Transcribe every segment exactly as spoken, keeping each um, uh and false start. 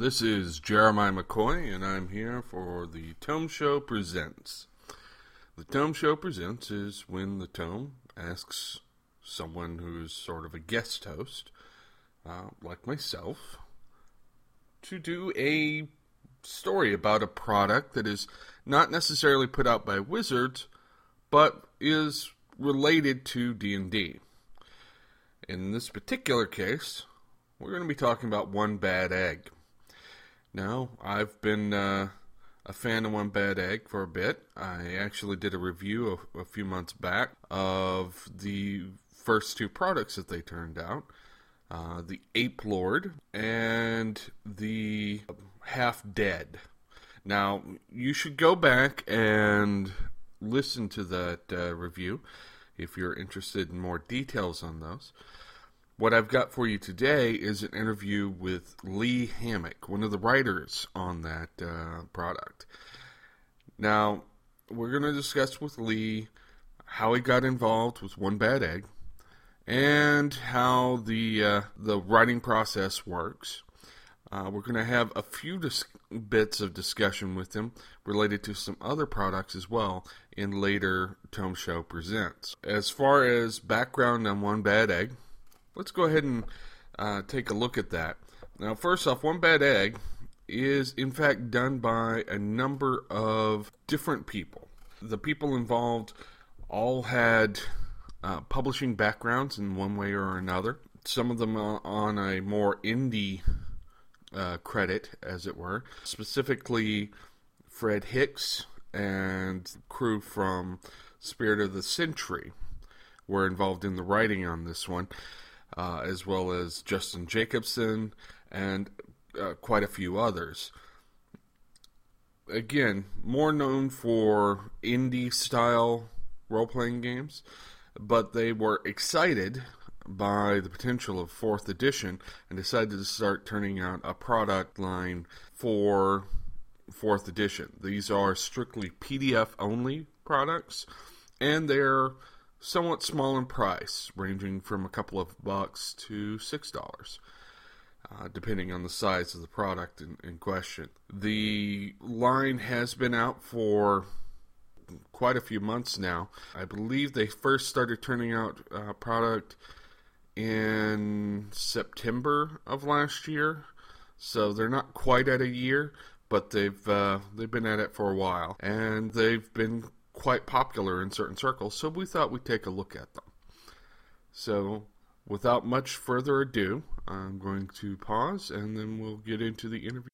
This is Jeremiah McCoy, and I'm here for the Tome Show Presents. The Tome Show Presents is when the Tome asks someone who's sort of a guest host, uh, like myself, to do a story about a product that is not necessarily put out by Wizards, but is related to D and D. In this particular case, we're going to be talking about One Bad Egg. Now, I've been uh, a fan of One Bad Egg for a bit. I actually did a review a, a few months back of the first two products that they turned out. Uh, the Ape Lord and the Half Dead. Now, you should go back and listen to that uh, review if you're interested in more details on those. What I've got for you today is an interview with Lee Hammock, one of the writers on that uh, product. Now, we're going to discuss with Lee how he got involved with One Bad Egg and how the uh, the writing process works. Uh, we're going to have a few dis- bits of discussion with him related to some other products as well in later Tome Show Presents. As far as background on One Bad Egg, let's go ahead and uh, take a look at that. Now, first off, One Bad Egg is, in fact, done by a number of different people. The people involved all had uh, publishing backgrounds in one way or another. Some of them uh, on a more indie uh, credit, as it were. Specifically, Fred Hicks and crew from Spirit of the Century were involved in the writing on this one. Uh, as well as Justin Jacobson and uh, quite a few others. Again, more known for indie-style role-playing games, but they were excited by the potential of fourth edition and decided to start turning out a product line for fourth edition. These are strictly P D F-only products, and they're somewhat small in price, ranging from a couple of bucks to six dollars, uh, depending on the size of the product in, in question. The line has been out for quite a few months now. I believe they first started turning out uh, product in September of last year, so they're not quite at a year, but they've uh, they've been at it for a while, and they've been quite popular in certain circles, so we thought we'd take a look at them. So, without much further ado, I'm going to pause, and then we'll get into the interview.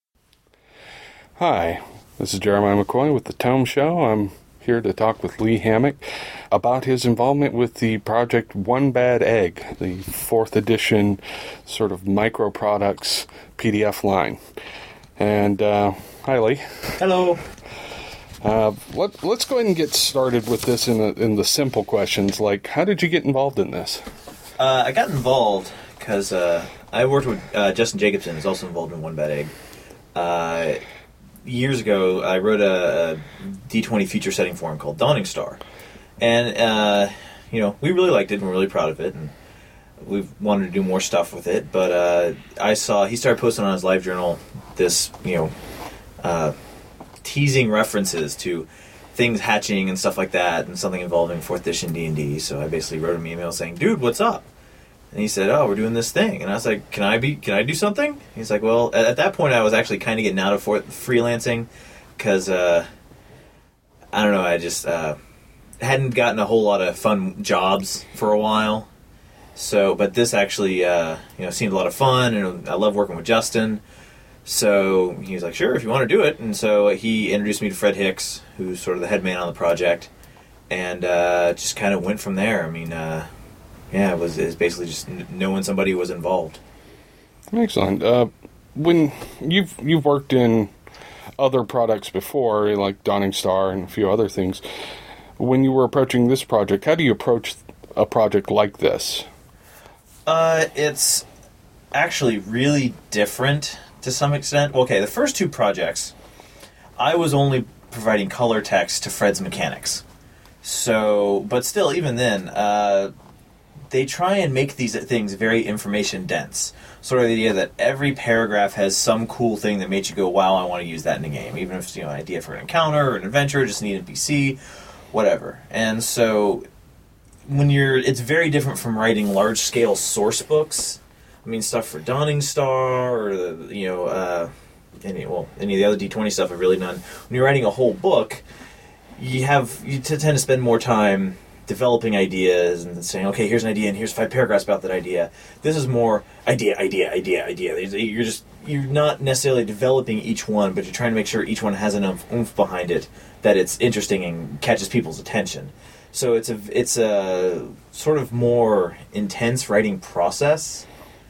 Hi, this is Jeremiah McCoy with the Tome Show. I'm here to talk with Lee Hammock about his involvement with the project One Bad Egg, the fourth edition sort of micro products P D F line. And, uh, hi Lee. Hello. Uh, let, let's go ahead and get started with this in, the in the simple questions, like, how did you get involved in this? Uh, I got involved because uh, I worked with uh, Justin Jacobson, who's also involved in One Bad Egg. Uh, years ago, I wrote a, a D twenty feature setting for him called Dawning Star. And, uh, you know, we really liked it and we're really proud of it. And we wanted to do more stuff with it. But uh, I saw, he started posting on his live journal this, you know, uh, teasing references to things hatching and stuff like that, and something involving fourth edition D and D. So I basically wrote him an email saying, "Dude, what's up?" And he said, "Oh, we're doing this thing." And I was like, "Can I be? Can I do something?" He's like, "Well," at, at that point, I was actually kind of getting out of for- freelancing because uh, I don't know, I just uh, hadn't gotten a whole lot of fun jobs for a while. So, but this actually, uh, you know, seemed a lot of fun, and I love working with Justin. So he was like, "Sure, if you want to do it." And so he introduced me to Fred Hicks, who's sort of the head man on the project, and uh, just kind of went from there. I mean, uh, yeah, it was, it was basically just knowing somebody was involved. Excellent. Uh, when you've you've worked in other products before, like Dawning Star and a few other things, when you were approaching this project, how do you approach a project like this? Uh, it's actually really different to some extent. Well, okay, the first two projects, I was only providing color text to Fred's mechanics. So, but still, even then, uh, they try and make these things very information dense. Sort of the idea that every paragraph has some cool thing that makes you go, wow, I want to use that in a game. Even if it's, you know, an idea for an encounter or an adventure, just need an N P C, whatever. And so when you're, it's very different from writing large-scale source books. I mean, stuff for Dawning Star or, the, you know, uh, any, well, any of the other D twenty stuff I've really done. When you're writing a whole book, you have, you t- tend to spend more time developing ideas and saying, okay, here's an idea and here's five paragraphs about that idea. This is more idea, idea, idea, idea. You're just, you're not necessarily developing each one, but you're trying to make sure each one has enough oomph behind it that it's interesting and catches people's attention. So it's a, it's a sort of more intense writing process.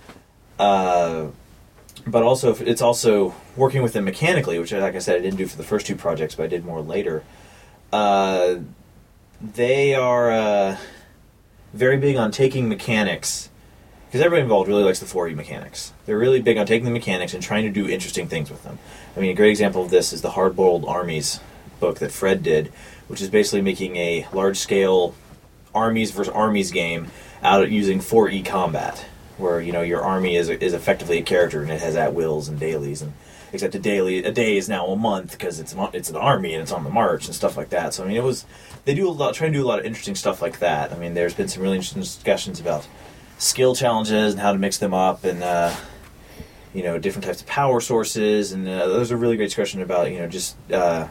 Uh, but also, it's also working with them mechanically, which, like I said, I didn't do for the first two projects, but I did more later. Uh, They are uh, very big on taking mechanics, because everybody involved really likes the four E mechanics. They're really big on taking the mechanics and trying to do interesting things with them. I mean, a great example of this is the Hard-Boiled Armies book that Fred did, which is basically making a large-scale armies versus armies game out of using four E combat, where, you know, your army is is effectively a character and it has at-wills and dailies, and except a daily a day is now a month because it's it's an army and it's on the march and stuff like that. So I mean, it was they do a lot, try to do a lot of interesting stuff like that. I mean, there's been some really interesting discussions about skill challenges and how to mix them up, and uh, you know, different types of power sources, and uh, those are really great discussion about, you know, just uh,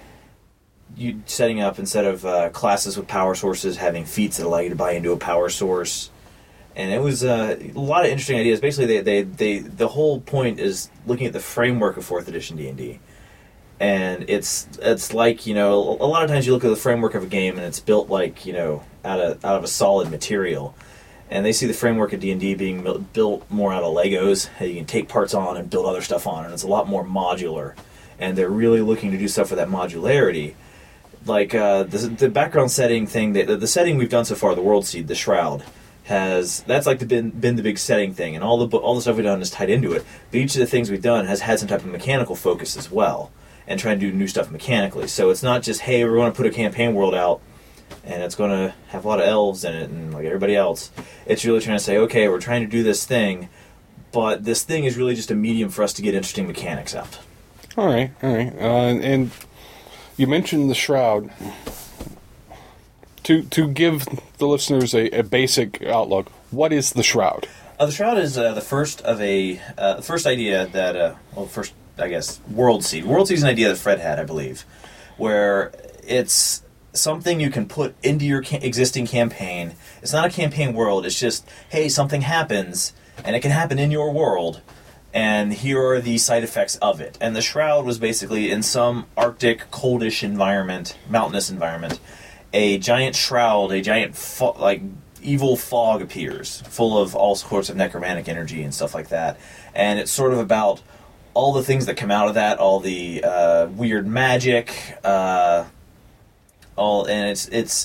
you setting up, instead of uh, classes with power sources, having feats that allow you to buy into a power source. And it was uh, a lot of interesting ideas. Basically, they, they, they the whole point is looking at the framework of fourth edition D and D. And it's it's like, you know, a lot of times you look at the framework of a game and it's built like, you know, out of out of a solid material. And they see the framework of D and D being built more out of Legos. You can take parts on and build other stuff on, and it's a lot more modular. And they're really looking to do stuff for that modularity. Like uh, the, the background setting thing, that the setting we've done so far, the World Seed, the Shroud, has that's like the been been the big setting thing, and all the all the stuff we've done is tied into it. But each of the things we've done has had some type of mechanical focus as well, and trying to do new stuff mechanically. So it's not just, hey, we're going to put a campaign world out, and it's going to have a lot of elves in it, and like everybody else. It's really trying to say, okay, we're trying to do this thing, but this thing is really just a medium for us to get interesting mechanics out. All right, all right, uh, and you mentioned the Shroud. To to give the listeners a, a basic outlook, what is the Shroud? Uh, the Shroud is uh, the first of a uh, the first idea that uh, well, first I guess World Seed. World Seed is an idea that Fred had, I believe, where it's something you can put into your ca- existing campaign. It's not a campaign world. It's just, hey, something happens, and it can happen in your world, and here are the side effects of it. And the Shroud was basically in some Arctic, coldish environment, mountainous environment. A giant shroud, a giant fo- like evil fog appears, full of all sorts of necromantic energy and stuff like that. And it's sort of about all the things that come out of that, all the uh, weird magic, uh, all, and its its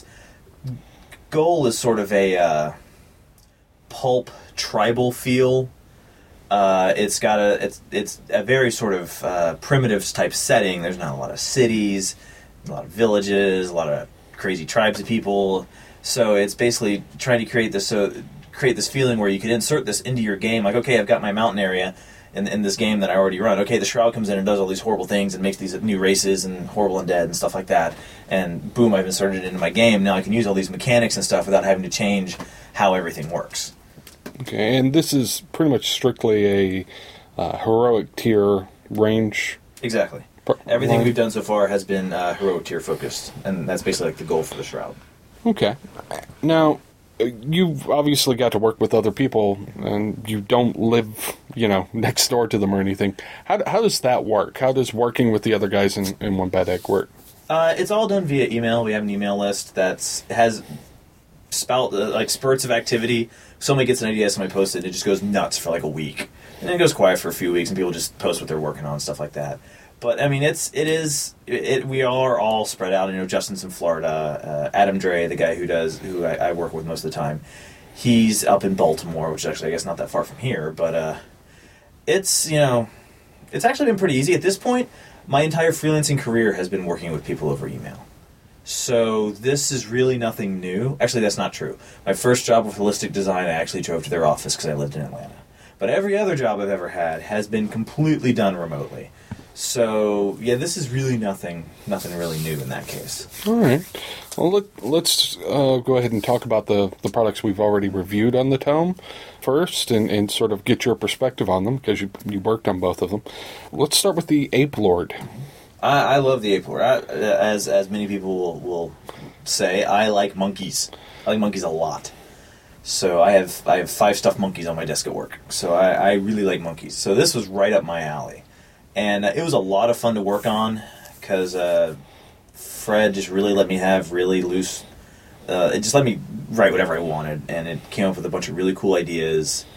goal is sort of a uh, pulp tribal feel. Uh, it's got a it's it's a very sort of uh, primitive type setting. There's not a lot of cities, a lot of villages, a lot of crazy tribes of people. So it's basically trying to create this so create this feeling where you can insert this into your game. Like, okay, I've got my mountain area in, in this game that I already run. Okay, the Shroud comes in and does all these horrible things and makes these new races and horrible undead and stuff like that. And boom, I've inserted it into my game. Now I can use all these mechanics and stuff without having to change how everything works. Okay, and this is pretty much strictly a uh, heroic tier range. Exactly. Everything we've done so far has been uh, heroic tier focused, and that's basically like the goal for the Shroud. Okay. Now, you've obviously got to work with other people, and you don't live, you know, next door to them or anything. How how does that work? How does working with the other guys in, in One Bad Egg work? Uh, it's all done via email. We have an email list that's has spout uh, like spurts of activity. Somebody gets an idea, somebody posts it, and it just goes nuts for like a week, and then it goes quiet for a few weeks, and people just post what they're working on and stuff like that. But I mean, it's it is it, it. We are all spread out. You know, Justin's in Florida. Uh, Adam Dre, the guy who does who I, I work with most of the time, he's up in Baltimore, which is actually I guess not that far from here. But uh, it's you know, it's actually been pretty easy at this point. My entire freelancing career has been working with people over email. So this is really nothing new. Actually, that's not true. My first job with Holistic Design, I actually drove to their office because I lived in Atlanta. But every other job I've ever had has been completely done remotely. So, yeah, this is really nothing nothing really new in that case. All right. Well, let, let's uh, go ahead and talk about the, the products we've already reviewed on the Tome first and, and sort of get your perspective on them because you, you worked on both of them. Let's start with the Ape Lord. I, I love the Ape Lord. I, as, as many people will, will say, I like monkeys. I like monkeys a lot. So I have I have five stuffed monkeys on my desk at work. So I, I really like monkeys. So this was right up my alley. And uh, it was a lot of fun to work on because uh, Fred just really let me have really loose... Uh, it just let me write whatever I wanted, and it came up with a bunch of really cool ideas.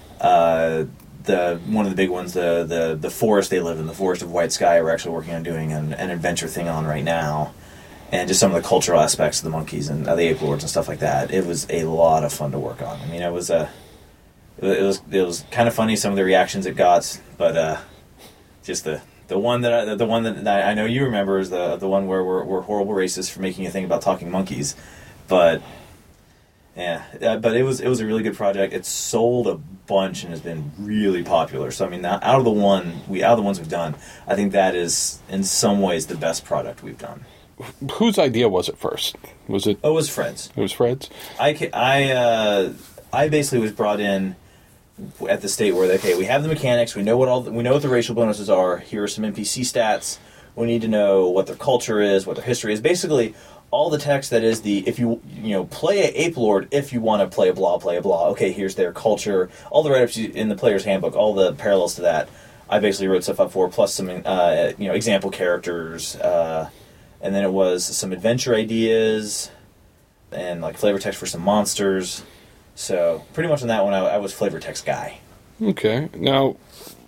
Uh, the one of the big ones, the, the, the forest they live in, the Forest of White Sky, we're actually working on doing an, an adventure thing on right now. And just some of the cultural aspects of the monkeys and uh, the ape lords and stuff like that. It was a lot of fun to work on. I mean, it was, uh, it was, it was kind of funny, some of the reactions it got, but... Uh, Just the the one that I, the one that I know you remember is the the one where we're, we're horrible racists for making you think about talking monkeys, but yeah, uh, but it was it was a really good project. It's sold a bunch and has been really popular. So I mean, out of the one we out of the ones we've done, I think that is in some ways the best product we've done. Whose idea was it first? Was it? Oh, it was Fred's. It was Fred's. I I uh, I basically was brought in at the state where, okay, we have the mechanics, we know what all the, we know what the racial bonuses are. Here are some N P C stats. We need to know what their culture is, what their history is. Basically, all the text that is the if you you know play a Ape Lord if you want to play a blah play a blah. Okay, here's their culture. All the write-ups in the player's handbook, all the parallels to that. I basically wrote stuff up for, plus some uh, you know example characters, uh, and then it was some adventure ideas and like flavor text for some monsters. So, pretty much on that one, I, I was flavor text guy. Okay. Now,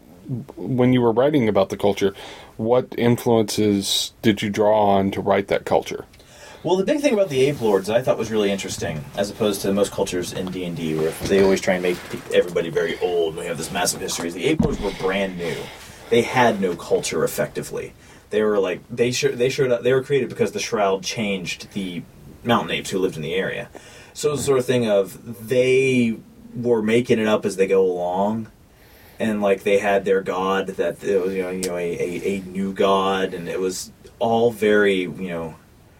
when you were writing about the culture, what influences did you draw on to write that culture? Well, the big thing about the Ape Lords I thought was really interesting, as opposed to most cultures in D and D, where they always try and make everybody very old, and we have this massive history. The Ape Lords were brand new. They had no culture, effectively. They were like, they, sh- they showed up, they were created because the Shroud changed the mountain apes who lived in the area. So it was the sort of thing of they were making it up as they go along, and like they had their god that it was you know you know a, a, a new god, and it was all very you know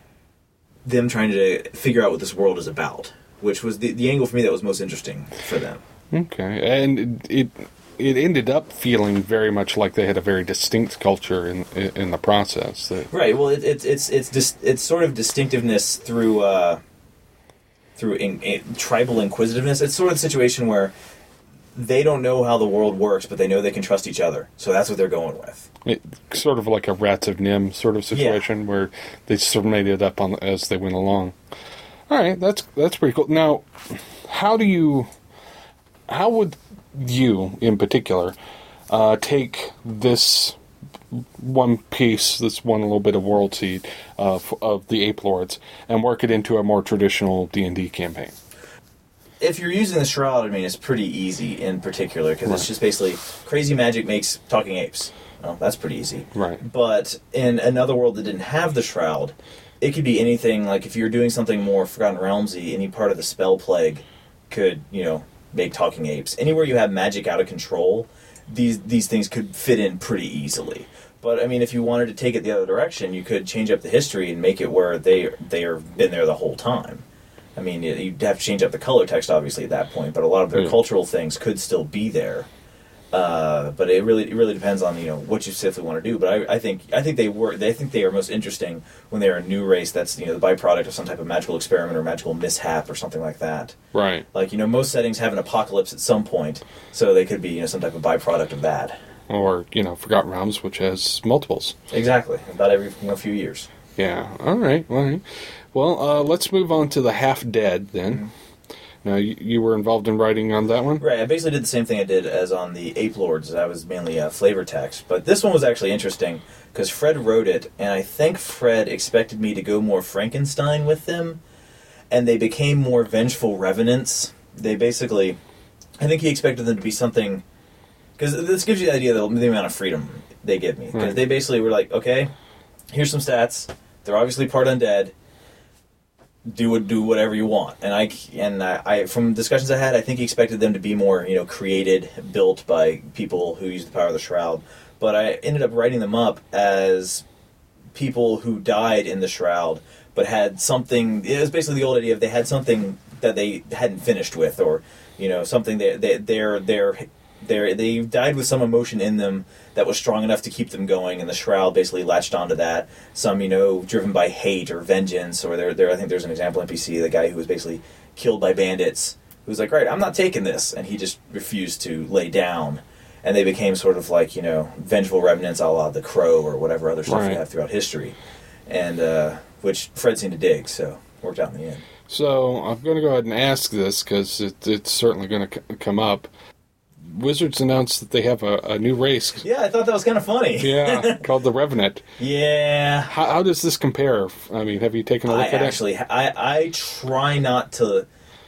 them trying to figure out what this world is about, which was the the angle for me that was most interesting for them. Okay, and it it ended up feeling very much like they had a very distinct culture in in the process. That... Right. Well, it, it's it's it's dis- it's sort of distinctiveness through. Uh, through in, in, tribal inquisitiveness. It's sort of the situation where they don't know how the world works, but they know they can trust each other. So that's what they're going with. It, sort of like a Rats of Nim sort of situation, yeah. Where they sort of made it up on as they went along. All right, that's that's pretty cool. Now, how do you, how would you, in particular, uh, take this one piece, this one little bit of world seed uh, of the Ape Lords, and work it into a more traditional D and D campaign? If you're using the Shroud, I mean, it's pretty easy in particular, because right. It's just basically crazy magic makes talking apes. Well, that's pretty easy. Right. But in another world that didn't have the Shroud, it could be anything, like if you're doing something more Forgotten Realmsy, any part of the spell plague could, you know, make talking apes. Anywhere you have magic out of control, these these things could fit in pretty easily. But I mean, if you wanted to take it the other direction, you could change up the history and make it where they they are been there the whole time. I mean, you'd have to change up the color text obviously at that point, but a lot of their mm. cultural things could still be there. Uh, but it really it really depends on you know what you specifically want to do. But I, I think I think they were they think they are most interesting when they're a new race that's you know the byproduct of some type of magical experiment or magical mishap or something like that. Right. Like you know most settings have an apocalypse at some point, so they could be you know some type of byproduct of that. Or, you know, Forgotten Realms, which has multiples. Exactly. About every you know, few years. Yeah. All right. All right. Well, uh, let's move on to the Half Dead, then. Mm-hmm. Now, you, you were involved in writing on that one? Right. I basically did the same thing I did as on the Ape Lords. I was mainly uh, flavor text. But this one was actually interesting, because Fred wrote it, and I think Fred expected me to go more Frankenstein with them, and they became more vengeful revenants. They basically... I think he expected them to be something... Because this gives you the idea of the amount of freedom they give me. Because right. They basically were like, okay, here's some stats. They're obviously part undead. do do whatever you want. And I and I, I from discussions I had, I think he expected them to be more, you know, created, built by people who use the power of the Shroud. But I ended up writing them up as people who died in the Shroud, but had something. It was basically the old idea of they had something that they hadn't finished with, or you know, something that they, they're they're they they died with some emotion in them that was strong enough to keep them going, and the Shroud basically latched onto that. Some, you know, driven by hate or vengeance, or there, there. I think there's an example in N P C, the guy who was basically killed by bandits, who was like, right, I'm not taking this, and he just refused to lay down, and they became sort of like, you know, vengeful remnants, a la The Crow or whatever other stuff right. you have throughout history, and uh, which Fred seemed to dig, so worked out in the end. So I'm going to go ahead and ask this because it, it's certainly going to c- come up. Wizards announced that they have a, a new race. Yeah, I thought that was kind of funny. Yeah, called the Revenant. Yeah. How, how does this compare? I mean, have you taken a look I at actually, it? I, I try not to...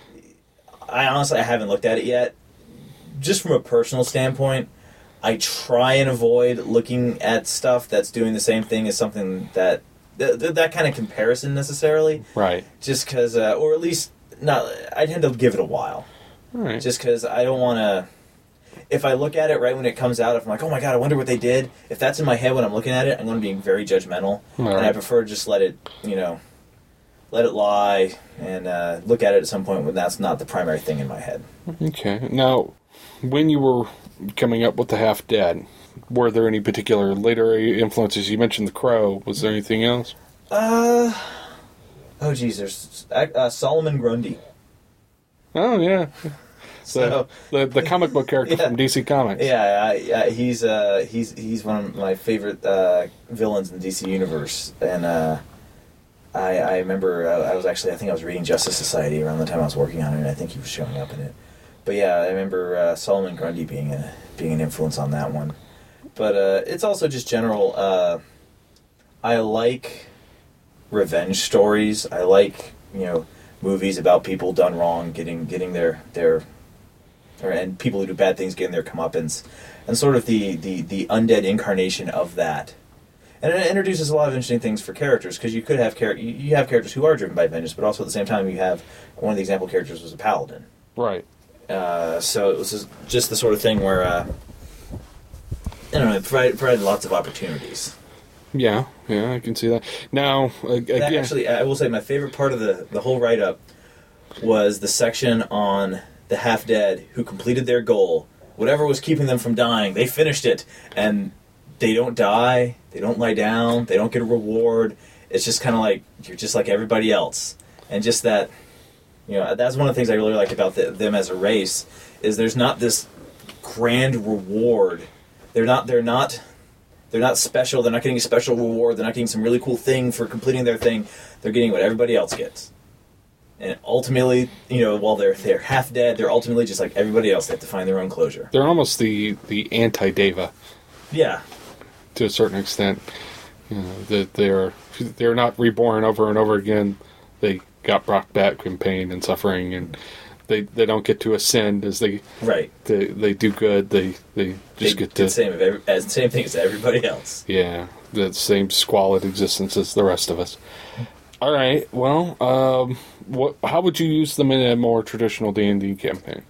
I honestly, I haven't looked at it yet. Just from a personal standpoint, I try and avoid looking at stuff that's doing the same thing as something that... Th- th- that kind of comparison, necessarily. Right. Just because... Uh, or at least, not. I tend to give it a while. All right. Just because I don't want to... If I look at it right when it comes out, if I'm like, oh my god, I wonder what they did. If that's in my head when I'm looking at it, I'm going to be very judgmental. All and right. I prefer to just let it, you know, let it lie and uh, look at it at some point when that's not the primary thing in my head. Okay. Now, when you were coming up with the Half Dead, were there any particular literary influences? You mentioned The Crow. Was there anything else? Uh, oh geez, there's uh, Solomon Grundy. Oh, yeah. So, the, the the comic book character yeah. from D C Comics. Yeah, I, I, he's uh, he's he's one of my favorite uh, villains in the D C universe, and uh, I I remember uh, I was actually I think I was reading Justice Society around the time I was working on it, and I think he was showing up in it. But yeah, I remember uh, Solomon Grundy being a being an influence on that one. But uh, it's also just general. Uh, I like revenge stories. I like, you know, movies about people done wrong, getting getting their their. Or, and people who do bad things getting their comeuppance, and sort of the, the, the undead incarnation of that. And it introduces a lot of interesting things for characters, because you could have char- you, you have characters who are driven by vengeance, but also at the same time you have, one of the example characters was a paladin. Right. Uh, so it was just, just the sort of thing where, uh, I don't know, it provided, provided lots of opportunities. Yeah, yeah, I can see that. Now, uh, again... That actually, I will say my favorite part of the, the whole write-up was the section on the half-dead who completed their goal. Whatever was keeping them from dying, they finished it. And they don't die, they don't lie down, they don't get a reward. It's just kind of like, you're just like everybody else. And just that, you know, that's one of the things I really like about the, them as a race, is there's not this grand reward. They're not, they're not, they're not special, they're not getting a special reward, they're not getting some really cool thing for completing their thing. They're getting what everybody else gets. And ultimately, you know, while they're they're half dead, they're ultimately just like everybody else. They have to find their own closure. They're almost the, the anti-Deva. Yeah. To a certain extent. You know, that they're they're not reborn over and over again. They got brought back in pain and suffering, and they they don't get to ascend as they right. They they do good. They they just they get to the same of every, as the same thing as everybody else. Yeah, the same squalid existence as the rest of us. All right. Well, um, what? How would you use them in a more traditional D and D campaign?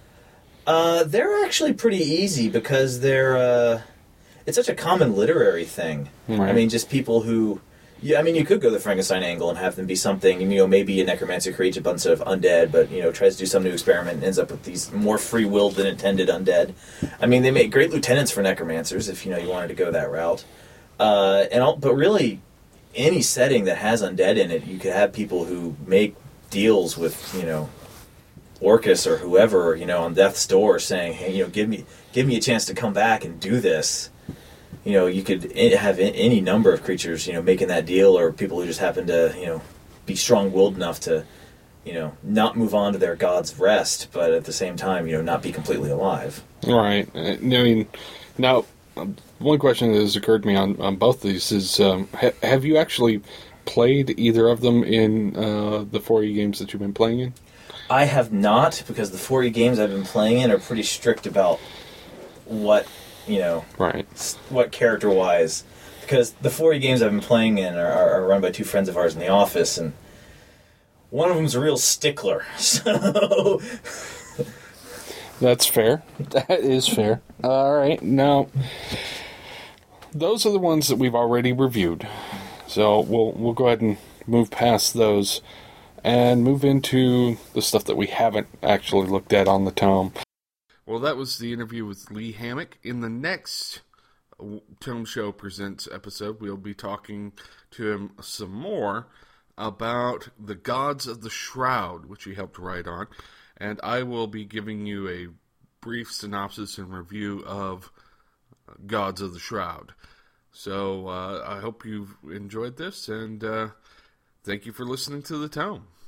Uh, they're actually pretty easy because they're. Uh, it's such a common literary thing. Right. I mean, just people who. Yeah, I mean, you could go the Frankenstein angle and have them be something. You know, maybe a necromancer creates a bunch of undead, but you know, tries to do some new experiment and ends up with these more free-willed than intended undead. I mean, they make great lieutenants for necromancers if you know you wanted to go that route. Uh, and all, but really. Any setting that has undead in it, you could have people who make deals with, you know, Orcus or whoever, you know, on death's door saying, hey, you know, give me give me a chance to come back and do this. You know, you could have any number of creatures, you know, making that deal, or people who just happen to, you know, be strong-willed enough to, you know, not move on to their god's rest, but at the same time, you know, not be completely alive. Right. I mean, now... One question that has occurred to me on, on both these is, um, ha- have you actually played either of them in uh, the four E games that you've been playing in? I have not, because the four E games I've been playing in are pretty strict about what, you know, right. what character-wise. Because the four E games I've been playing in are, are, are run by two friends of ours in the office, and one of them's a real stickler. So that's fair. That is fair. All right, now those are the ones that we've already reviewed. So we'll we'll go ahead and move past those and move into the stuff that we haven't actually looked at on the tome. Well, that was the interview with Lee Hammock. In the next Tome Show Presents episode, we'll be talking to him some more about the Gods of the Shroud, which he helped write on. And I will be giving you a brief synopsis and review of Gods of the Shroud. So uh, I hope you've enjoyed this, and uh, thank you for listening to the Tome.